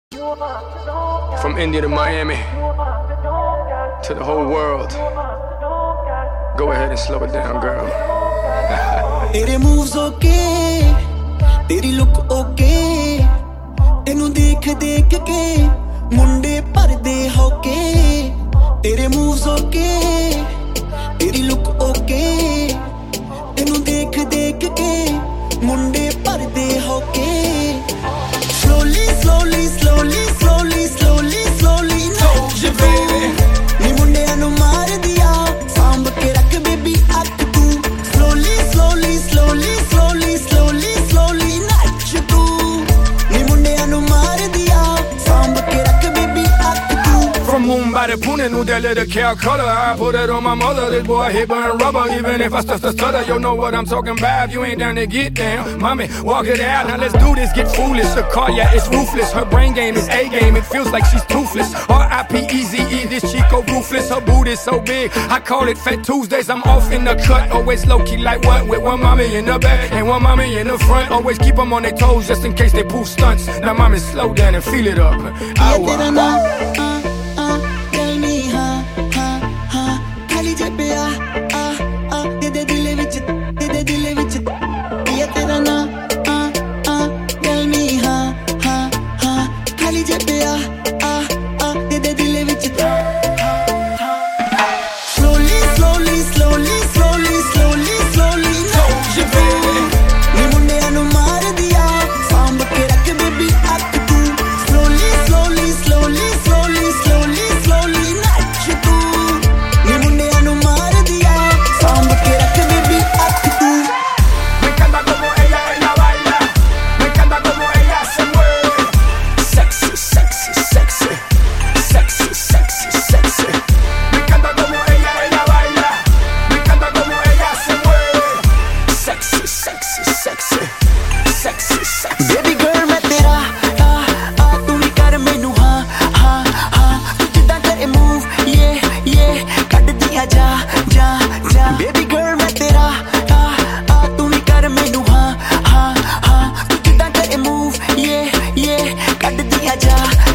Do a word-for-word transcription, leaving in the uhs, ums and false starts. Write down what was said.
From India to Miami, to the whole world. Go ahead and slow it down, girl. तेरे moves okay, तेरी look okay. तेनू देख देख के मुंडे भरदे होके. तेरे moves okay, तेरी look okay. तेनू देख देख के मुंडे भरदे होके. Slowly, slowly, slowly, slowly, slowly, slowly. Told you, baby. नी मुंडियां नू मार दिया, सांभ के रख baby अख तू. Slowly, slowly, slowly, slowly, slowly, slowly, नाच तू. नी मुंडियां नू मार दिया, सांभ के रख baby अख तू. From Mumbai to Pune, New Delhi to Calcutta, I put it on my mother. This boy hit burn rubber, even if I start to stutter. You know what I'm talking about. If you ain't down to get down, mommy, walk it out. Now let's do this. Get foolish. The car, yeah, it's ruthless. Her brain game is A game. It feels like she's toothless. R I P E Z E. This Chico ruthless. Her booty so big, I call it Fat Tuesdays. I'm off in the cut, always low key like what? With one mommy in the back and one mommy in the front. Always keep them on their toes just in case they pull stunts. Now mommy, slow down and feel it up. Ow. Yeah, yeah, ਕੱਢ ਦਿਆਂ ਜਾ